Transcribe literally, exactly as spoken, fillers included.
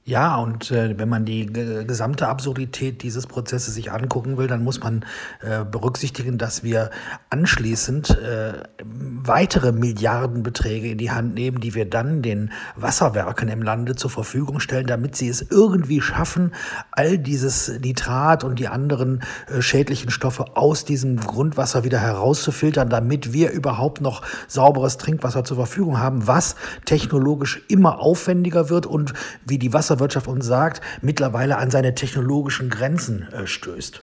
Ja, und äh, wenn man die ge gesamte Absurdität dieses Prozesses sich angucken will, dann muss man äh, berücksichtigen, dass wir anschließend äh, weitere Milliardenbeträge in die Hand nehmen, die wir dann den Wasserwerken im Lande zur Verfügung stellen, damit sie es irgendwie schaffen, all dieses Nitrat und die anderen äh, schädlichen Stoffe aus diesem Grundwasser wieder herauszufiltern, damit wir überhaupt noch sauberes Trinkwasser zur Verfügung haben, was technologisch immer aufwendiger wird und wie die Wasserwirtschaft uns sagt, mittlerweile an seine technologischen Grenzen äh, stößt.